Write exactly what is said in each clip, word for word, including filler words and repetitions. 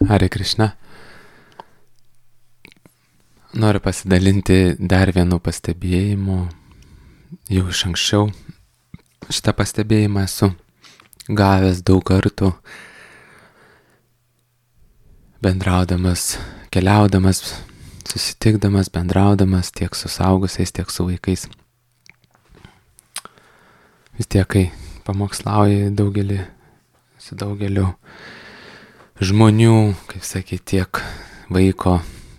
Hare Krishna. Noriu pasidalinti dar vienu pastebėjimu. Jau iš anksčiau šitą pastebėjimą esu gavęs daug kartų, bendraudamas, keliaudamas, susitikdamas, bendraudamas tiek su suaugusiais, tiek su vaikais. Vis tiek, kai pamokslauji daugelį, su daugeliu žmonių, kaip sakyti, tiek vaiko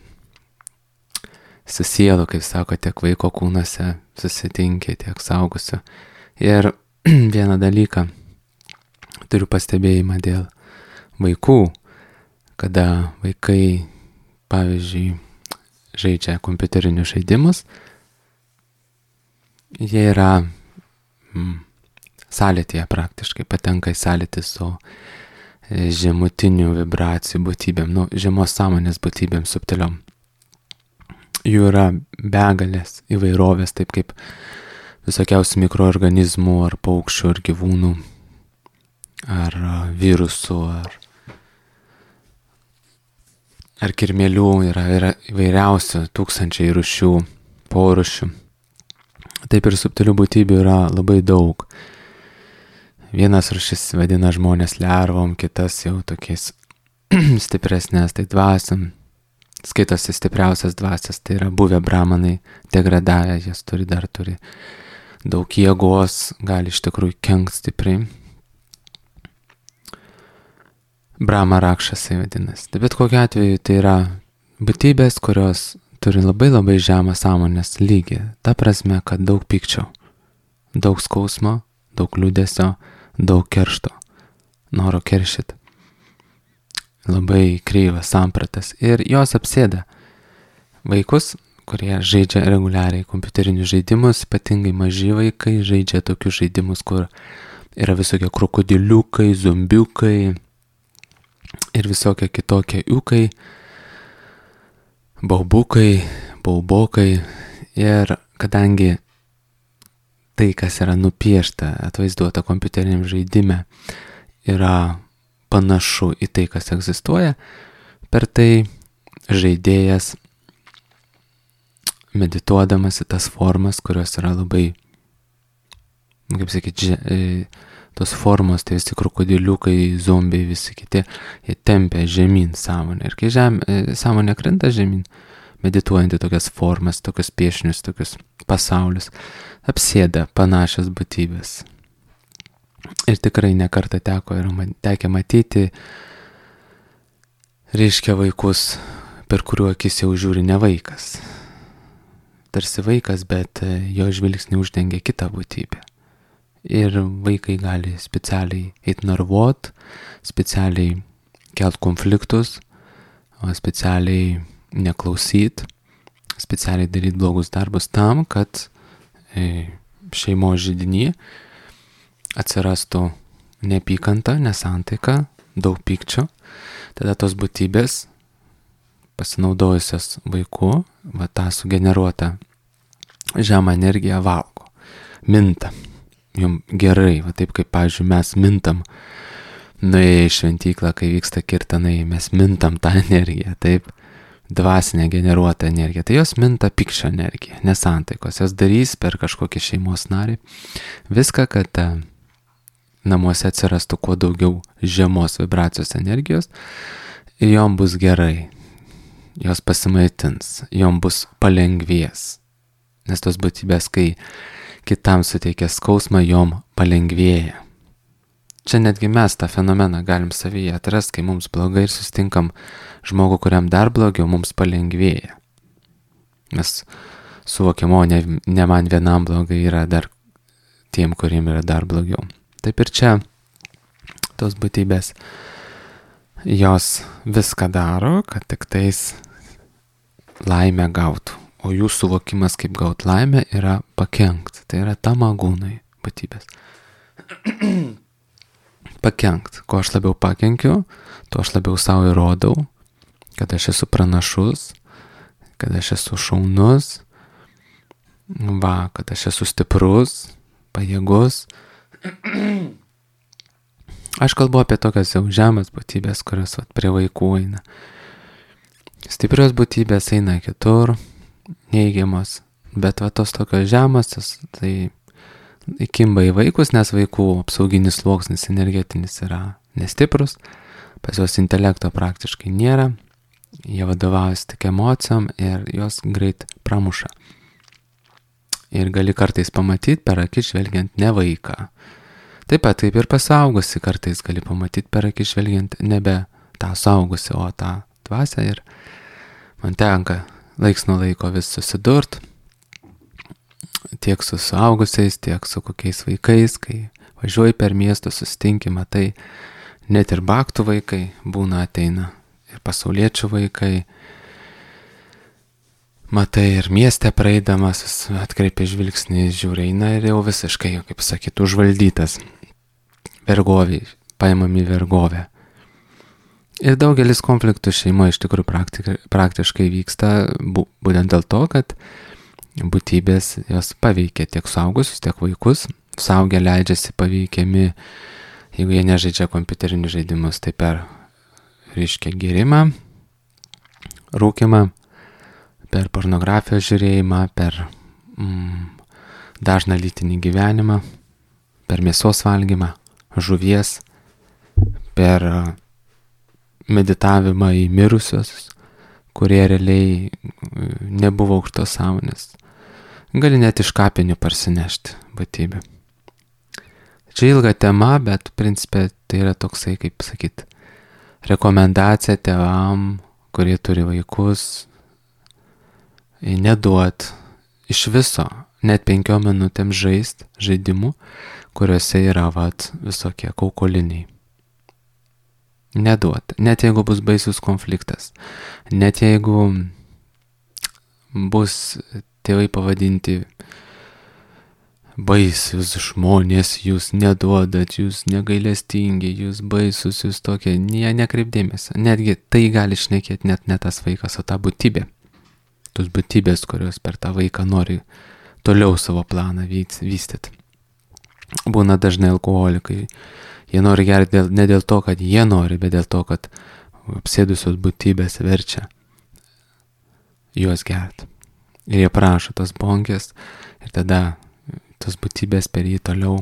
su sielu, kaip sako, tiek vaiko kūnuose susitinki, tiek suaugusių. Ir vieną dalyką turiu pastebėjimą dėl vaikų, kada vaikai, pavyzdžiui, žaidžia kompiuterinius žaidimus, jie yra mm, sąlytyje praktiškai, patenka į sąlytį su žemutinių vibracijų būtybėm, nu, žemos sąmonės būtybėm subtiliom. Jų yra begalės įvairovės, taip kaip visokiausių mikroorganizmų, ar paukščių, ar gyvūnų, ar virusų, ar, ar kirmėlių, yra, yra įvairiausių tūkstančiai rūšių, porūšių. Taip ir subtilių būtybių yra labai daug. Vienas rūšis vadina žmonės lervom, kitas jau tokiais stipresnės, tai dvasiam. Skaitosi stipriausias dvasias, tai yra buvę brahmanai, degradavę, jas turi, dar turi daug jėgos, gali iš tikrųjų kenkt stipriai. Brahma rakšasai vadinasi. Tai bet kokiu atveju tai yra būtybės, kurios turi labai labai žemą sąmonės lygį. Ta prasme, kad daug pykčio, daug skausmo, daug liūdesio, daug keršto, noro keršyti. Labai kreivas sampratas ir jos apsėda vaikus, kurie žaidžia reguliariai kompiuterinius žaidimus, ypatingai maži vaikai žaidžia tokius žaidimus, kur yra visokie krokodiliukai, zombiukai ir visokie kitokie iukai, baubukai, baubokai. Ir kadangi tai, kas yra nupiešta, atvaizduota kompiuteriniam žaidime, yra panašu į tai, kas egzistuoja, per tai žaidėjas, medituodamas į tas formas, kurios yra labai, kaip sakyti, tos formos, tai visi krokodiliukai, zombiai, visi kiti, jie tempia žemyn sąmonę. Ir kai žem, sąmonė krenta žemyn, medituojant į tokias formas, tokius piešinius, tokius pasaulius, apsėda panašias būtybės. Ir tikrai nekartą teko ir tekę matyti, reiškia vaikus, per kuriuo akis jau žiūri ne vaikas. Tarsi vaikas, bet jo žvilgsnį uždengia kitą būtybę. Ir vaikai gali specialiai eit narvot, specialiai kelt konfliktus, specialiai neklausyt, specialiai daryti blogus darbus tam, kad šeimos židiny atsirastų neapykanta, nesantaika, daug pykčio. Tada tos būtybės, pasinaudojusios vaiku, va tą sugeneruotą žemą energiją valgo, minta. Jum gerai, va taip kaip, pavyzdžiui, mes mintam, nuėję į šventyklą, kai vyksta kirtanai, mes mintam tą energiją, taip, dvasinę generuotą energiją. Tai jos minta pykčio energiją, nesantaikos. Jos darys per kažkokį šeimos narį viską, kad namuose atsirastų kuo daugiau žemos vibracijos energijos ir jom bus gerai, jos pasimaitins, jom bus palengvės. Nes tos būtybės, kai kitam suteikia skausmą, jom palengvėja. Čia netgi mes tą fenomeną galim savyje atrasti, kai mums blogai ir susitinkam žmogų, kuriam dar blogiau, mums palengvėja. Mes suvokiam, o ne, ne man vienam blogai, yra dar tiem, kuriem yra dar blogiau. Taip ir čia tos būtybės, jos viską daro, kad tik tais laimę gautų. O jų suvokimas, kaip gaut laimę, yra pakenkt. Tai yra tamagūnai būtybės. Pakenkt. Ko aš labiau pakenkiu, to aš labiau savo įrodau, kad aš esu pranašus, kad aš esu šaunus, va, kad aš esu stiprus, pajėgus. Aš kalbu apie tokias jau žemas būtybės, kurios vat, prie vaikų eina. Stiprios būtybės eina kitur, neigiamos, bet va tos tokios žemos, tai įkimba į vaikus, nes vaikų apsauginis sluoksnis energetinis yra nestiprus, pas juos intelekto praktiškai nėra, jie vadovaujasi tik emocijom ir jos greit pramuša. Ir gali kartais pamatyti per akis žvelgiant ne vaiką. Taip pat taip ir pasaugusi kartais gali pamatyti per akis žvelgiant nebe tą saugusi, o tą dvasią. Ir man tenka laiks nuo laiko vis susidurt, tiek su suaugusiais, tiek su kokiais vaikais, kai važiuoji per miestą, susitinki, matai, net ir baktų vaikai būna ateina, ir pasauliečių vaikai, matai ir mieste praeidamas, atkreipia žvilgsnį, žiūri, eina ir jau visiškai, kaip sakyt, užvaldytas vergoviai, paimami vergovę. Ir daugelis konfliktų šeimoje iš tikrųjų prakti- praktiškai vyksta būtent dėl to, kad būtybės jos paveikia tiek suaugusius, tiek vaikus. Suaugę leidžiasi paveikiami, jeigu jie nežaidžia kompiuterinius žaidimus, tai per, reiškia, gėrimą, rūkimą, per pornografijos žiūrėjimą, per mm, dažną lytinį gyvenimą, per mėsos valgymą, žuvies, per meditavimą į mirusius, kurie realiai nebuvo aukštos sąmonės. Gali net iš kapinių parsinešti būtybę. Čia ilga tema, bet principė tai yra toksai, kaip sakyt, rekomendacija tėvam, kurie turi vaikus, neduot iš viso net penkiom minutėm žaist žaidimų, kuriuose yra vat visokie kaukoliniai. Neduot, net jeigu bus baisus konfliktas, net jeigu bus tėvai pavadinti baisius žmonės, jūs neduodat, jūs negailestingi, jūs baisus, jūs tokie, ne, nekreipdėmės. Netgi tai gali šnekėti net ne tas vaikas, o ta būtybė. Tos būtybės, kurios per tą vaiką nori toliau savo planą vystyti. Būna dažnai alkoholikai. Jie nori gerti dėl, ne dėl to, kad jie nori, bet dėl to, kad apsėdusios būtybės verčia juos gerti. Ir jie prašo tos bonkės ir tada tos būtybės per jį toliau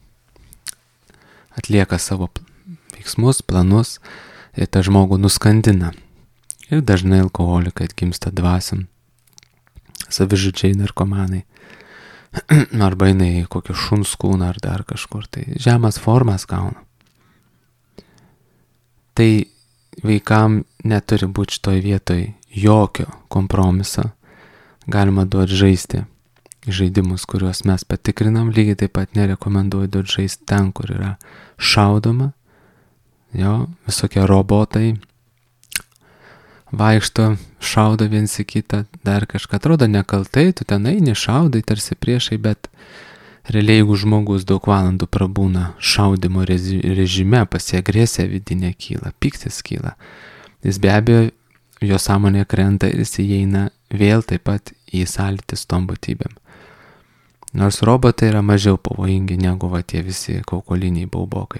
atlieka savo veiksmus, planus ir tą žmogų nuskandina. Ir dažnai alkoholikai atgimsta dvasiam, savižudžiai, narkomanai, arba eina į kokį šuns kūną ar dar kažkur, tai žemas formas gauna. Tai vaikam neturi būti šitoj vietoj jokio kompromiso. Galima duoti žaisti žaidimus, kuriuos mes patikrinam, lygiai taip pat nerekomenduoju duoti žaisti ten, kur yra šaudoma, jo, visokie robotai vaikšto, šaudo viens į kitą, dar kažką atrodo nekaltai, tu ten eini, šaudai tarsi priešai, bet realiai jeigu žmogus daug valandų prabūna šaudimo režime, pas jį agresija vidinė kyla, piktis kyla, jis be abejo, jo sąmonė krenta ir jis įeina vėl taip pat į sąlytį su tom būtybėm. Nors robotai yra mažiau pavojingi negu va tie visi kaukoliniai baubokai.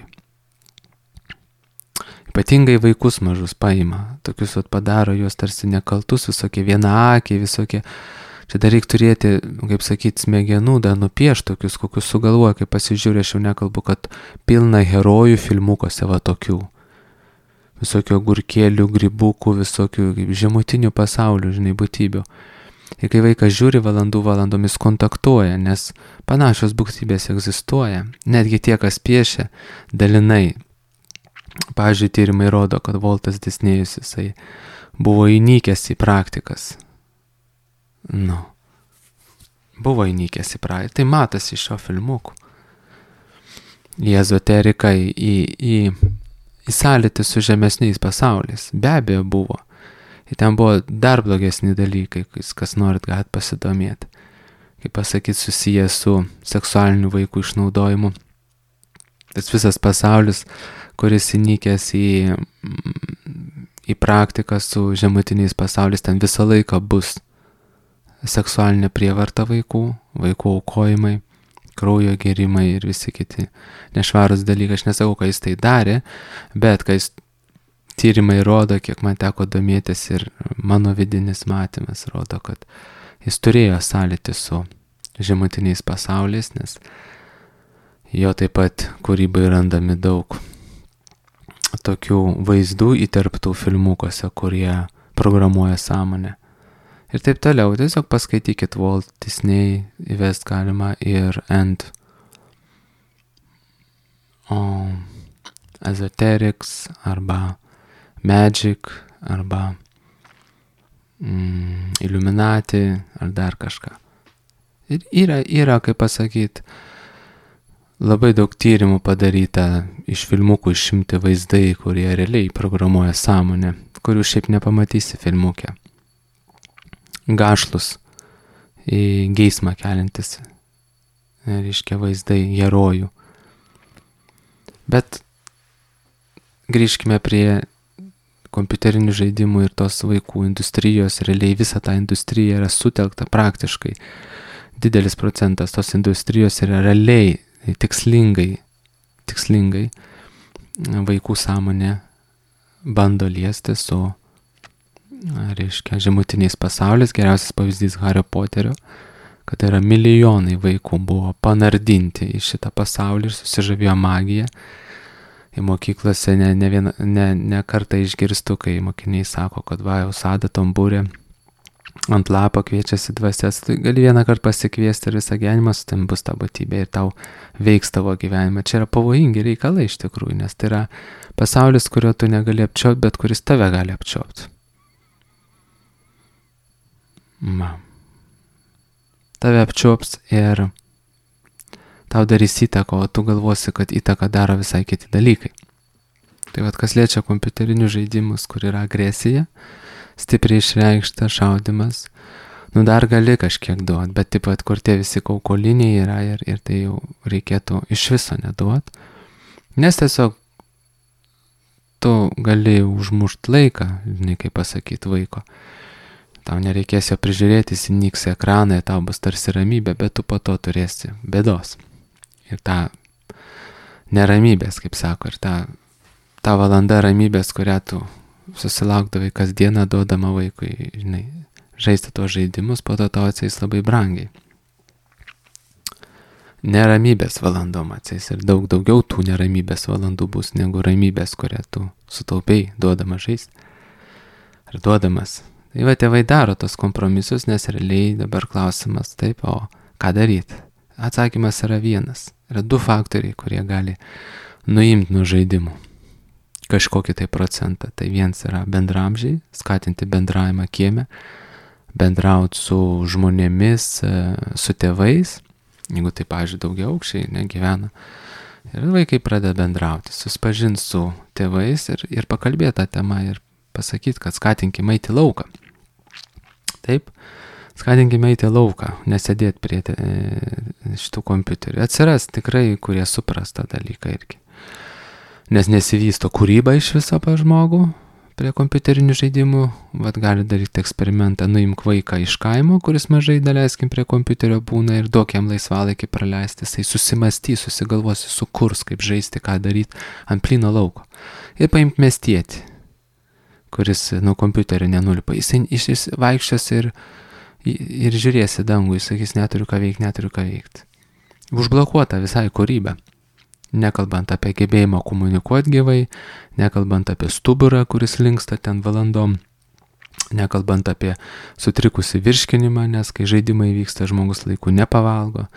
Ypatingai vaikus mažus paima, tokius vat padaro juos tarsi nekaltus, visokie vienaakiai, visokie, čia dar reikia turėti, kaip sakyti, smegenų, dar nupiešti tokius, kokius sugalvoja, kai pasižiūrė, aš jau nekalbu, kad pilna herojų filmukuose va tokių, visokių agurkėlių, grybukų, visokių žemutinių pasaulių, žinai, būtybių. Ir kai vaikas žiūri, valandų valandomis kontaktuoja, nes panašios būtybės egzistuoja, netgi tie, kas piešia, dalinai. Pavyzdžiui, tyrimai rodo, kad Voltas Disnėjus jisai buvo įnykęs į praktikas. Nu, buvo įnykęs į praktikas. Tai matosi iš šio filmukų. Į ezoteriką, į, į, į sąlytį su žemesniais pasauliais. Be abejo buvo. Ir ten buvo dar blogesni dalykai, kas norit galite pasidomėti. Kaip pasakyti, susijęs su seksualiniu vaikų išnaudojimu. Tas visas pasaulis, kuris įnykęs į, į praktiką su žemutiniais pasauliais, ten visą laiką bus seksualinė prievarta vaikų, vaikų aukojimai, kraujo gėrimai ir visi kiti nešvarūs dalykai. Aš nesakau, kad jis tai darė, bet kai jis tyrimai rodo, kiek man teko domėtis ir mano vidinis matymas rodo, kad jis turėjo sąlytį su žemutiniais pasauliais, nes jo taip pat kūrybai randami daug tokių vaizdų įterptų filmukuose, kurie programuoja sąmonę. Ir taip toliau, tiesiog paskaitykit Walt Disney, įvest galima ir and o, esoterics arba magic arba mm, Illuminati ar dar kažką. Ir yra, yra, kaip pasakyti, labai daug tyrimų padaryta iš filmukų išimti vaizdai, kurie realiai programuoja sąmonę, kurių šiaip nepamatysi filmuke. Gašlus, į geismą keliantis, reiškia vaizdai herojų. Bet grįžkime prie kompiuterinių žaidimų ir tos vaikų industrijos. Realiai visa ta industrija yra sutelkta praktiškai. Didelis procentas tos industrijos yra realiai, tikslingai, tikslingai vaikų sąmonė bando liesti su, reiškia, žemutiniais pasauliais. Geriausias pavyzdys Hario Poterio, kad yra milijonai vaikų buvo panardinti į šitą pasaulį ir susižavėjo magiją. Į mokyklose ne, ne, viena, ne, ne kartą išgirstu, kai mokiniai sako, kad va, jau sada tombūrė ant lapo kviečiasi dvasias, tai gali vieną kartą pasikviesti ir visą gyvenimą su tam bus ta būtybė ir tau veiks tavo gyvenimą. Čia yra pavojingi reikalai iš tikrųjų, nes tai yra pasaulis, kurio tu negali apčiopti, bet kuris tave gali apčiopti. Ma. Tave apčiops ir tau darys įtaką, o tu galvosi, kad įtaką daro visai kiti dalykai. Tai vat, kas liečia kompiuterinius žaidimus, kur yra agresija, stipriai išreikšta šaudimas, nu dar gali kažkiek duot, bet taip pat, kur tie visi kaukoliniai yra ir, ir tai jau reikėtų iš viso neduot, nes tiesiog tu gali užmušt laiką, žinai, kaip pasakyti, vaiko. Tau nereikės jo prižiūrėti, jis įnyks ekraną, tau bus tarsi ramybė, bet tu po to turėsi bėdos. Ir tą neramybės, kaip sako, ir tą, tą valandą ramybės, kurią tu susilaukdavai kasdieną duodama vaikui, žinai, žaisti tuos žaidimus, po to tau atsės labai brangiai. Neramybės valandom atsės ir daug daugiau tų neramybės valandų bus negu ramybės, kurią tu sutaupiai duodama žaisti. Ir duodamas. Tai va, tėvai daro tos kompromisus, nes realiai dabar klausimas taip, o ką daryti? Atsakymas yra vienas. Yra du faktoriai, kurie gali nuimti nuo žaidimų kažkokį tai procentą. Tai vienas yra bendramžiai, skatinti bendravimą kieme, bendrauti su žmonėmis, su tėvais, jeigu tai, pavyzdžiui, daugia aukščiai negyvena. Ir vaikai pradeda bendrauti, susipažinti su tėvais ir, ir pakalbėti tą temą ir pasakyti, kad skatinkime eiti lauką. Taip, skatinkime eiti lauką, nesėdėti prie te, šitų kompiuterių. Atsiras tikrai, kurie supras tą dalyką irgi. Nes nesivysto kūryba iš viso pa žmogų prie kompiuterinių žaidimų. Vat gali daryti eksperimentą, nuimk vaiką iš kaimo, kuris mažai daleiskim prie kompiuterio būna ir duok jam laisvalaikį praleisti. Jisai susimastys, susigalvosi, sukurs, kaip žaisti, ką daryti ant plyno lauko. Ir paimk miestietį, kuris nuo kompiuterio nenulipa. Jisai iš vaikščios ir, ir žiūrėsi dangų, jis sakys, neturiu ką veikti, neturiu ką veikti. Užblokuota visai kūryba. Nekalbant apie gebėjimą komunikuoti gyvai, nekalbant apie stuburą, kuris linksta ten valandom, nekalbant apie sutrikusį virškinimą, nes kai žaidimai vyksta, žmogus laiku nepavalgo.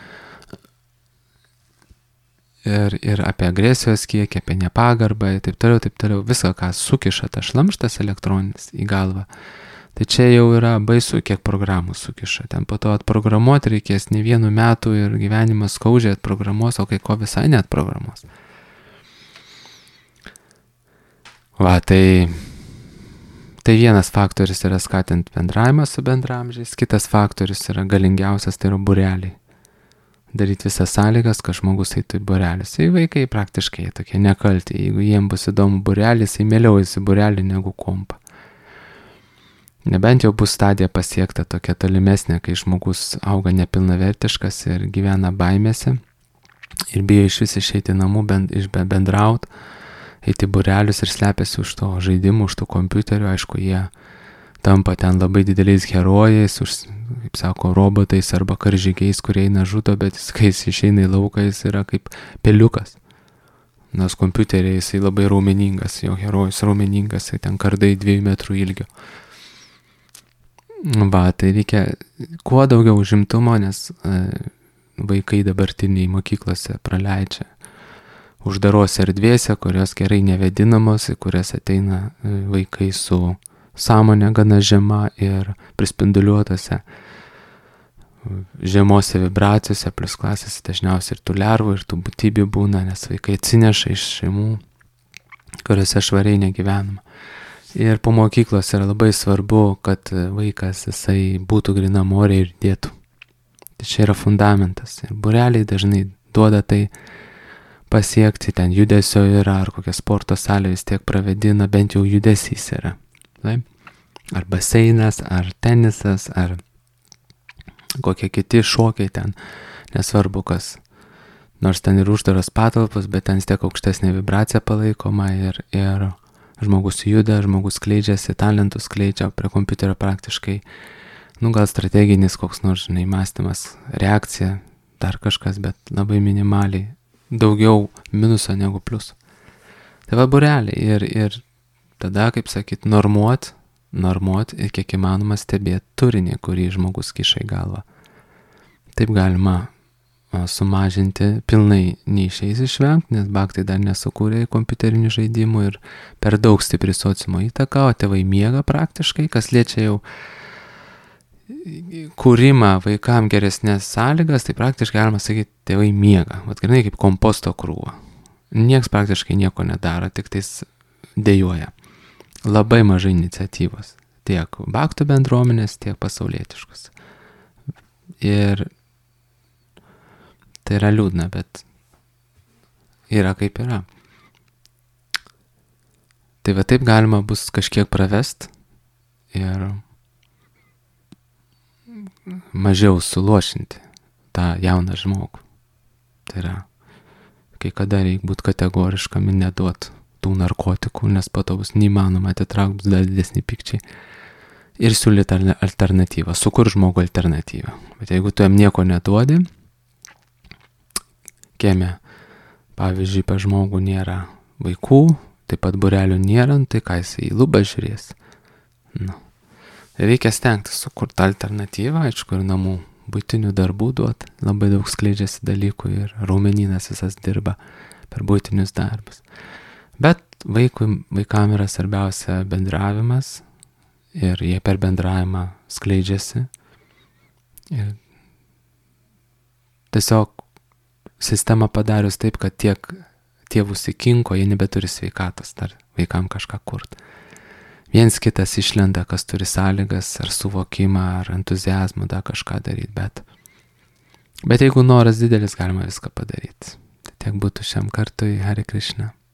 Ir, ir apie agresijos kiekį, apie nepagarbą, taip toliau, taip toliau, viską, ką sukiša ta šlamštas elektroninis į galvą. Tai čia jau yra baisu, kiek programų sukiša. Ten po to atprogramuoti reikės ne vienų metų ir gyvenimas skaudžiai atprogramuos, o kai ko visai neatprogramuos. Va, tai, tai vienas faktorius yra skatinti bendravimą su bendramžiais, kitas faktorius yra galingiausias, tai yra būreliai. Daryti visas sąlygas, kad žmogus eitų į būrelis. Tai vaikai praktiškai tokie nekalti. Jeigu jiems bus įdomu būrelis, tai mieliau eis į būrelį negu kompą. Nebent jau bus stadija pasiekta tokia tolimesnė, kai žmogus auga nepilnavertiškas ir gyvena baimėse ir bijo iš vis išeiti namų, bend, iš bendraut, eiti būrelius ir slepiasi už to žaidimų, už tų kompiuterių. Aišku, jie tampa ten labai dideliais herojais, už, kaip sako, robotais arba karžygiais, kurie eina žudo, bet jis, kai jis išeina į lauką, jis yra kaip peliukas. Nors kompiuteriai jisai labai raumeningas, jo herojus raumeningas, tai ten kardai dviejų metrų ilgio. Va, tai reikia kuo daugiau užimtumo, nes e, vaikai dabartiniai mokyklose praleidžia uždarose erdvėse, kurios gerai nevėdinamos, į kurias ateina e, vaikai su sąmonė gana žema ir prispinduliuotose žemose vibracijose, plus klasėse dažniausiai ir tų lervų, ir tų būtybių būna, nes vaikai atsineša iš šeimų, kuriuose švariai negyvenama. Ir po mokyklos yra labai svarbu, kad vaikas jisai būtų grynam ore ir dėtų. Tai čia yra fundamentas. Ir būreliai dažnai duoda tai pasiekti, ten judesio yra, ar kokia sporto salė vis tiek pravedina, bent jau judesys yra. Taip? Ar baseinas, ar tenisas, ar kokie kiti šokiai ten, nesvarbu kas. Nors ten ir uždaras patalpos, bet ten vis tiek aukštesnė vibracija palaikoma ir, ir žmogus juda, žmogus skleidžiasi, talentus skleidžia prie kompiuterio praktiškai, nu gal strateginis koks nors, žinai, mąstymas, reakcija, dar kažkas, bet labai minimaliai, daugiau minuso negu pliuso. Tai va būreliai ir, ir tada, kaip sakyt, normuot, normuot ir kiek įmanoma stebėti turinį, kurį žmogus kiša į galvą. Taip galima sumažinti, pilnai neišeis išvengti, nes baktai dar nesukūrė kompiuterinių žaidimų ir per daug stipri sociumo įtaka, o tėvai miega praktiškai, kas liečia jau kūrimą vaikam geresnės sąlygas, tai praktiškai galima sakyti, tėvai miega, vat grinai kaip komposto krūva. Nieks praktiškai nieko nedaro, tik tais dejuoja. Labai mažai iniciatyvos, tiek baktų bendruomenės, tiek pasaulietiškos. Ir tai yra liūdna, bet yra kaip yra. Tai va taip galima bus kažkiek pravest ir mažiau suluošinti tą jauną žmogų. Tai yra, kai kada reikia būti kategoriškam ir neduot tų narkotikų, nes po to bus neįmanoma atitraukti, bus dar didesni pykčiai. Ir siūlyti alternatyvą, sukur žmogų alternatyvą. Bet jeigu tu jam nieko neduodi, kieme, pavyzdžiui, pas žmogų nėra vaikų, taip pat būrelių nėra, tai ką jis į lubą žiūrės. Nu. Reikia stengtis sukurti alternatyvą, aišku, ir namų buitinių darbų duoti, labai daug skleidžiasi dalykų ir raumenynas visas dirba per buitinius darbus. Bet vaikui, vaikam yra svarbiausia bendravimas ir jie per bendravimą skleidžiasi. Ir tiesiog sistema padarius taip, kad tiek tėvus įkinko, jie nebeturi sveikatos dar vaikam kažką kurti. Viens kitas išlenda, kas turi sąlygas, ar suvokimą, ar entuziazmą, dar kažką daryti, bet, bet jeigu noras didelis, galima viską padaryti. Tai tiek būtų šiam kartui, Hare Krishna.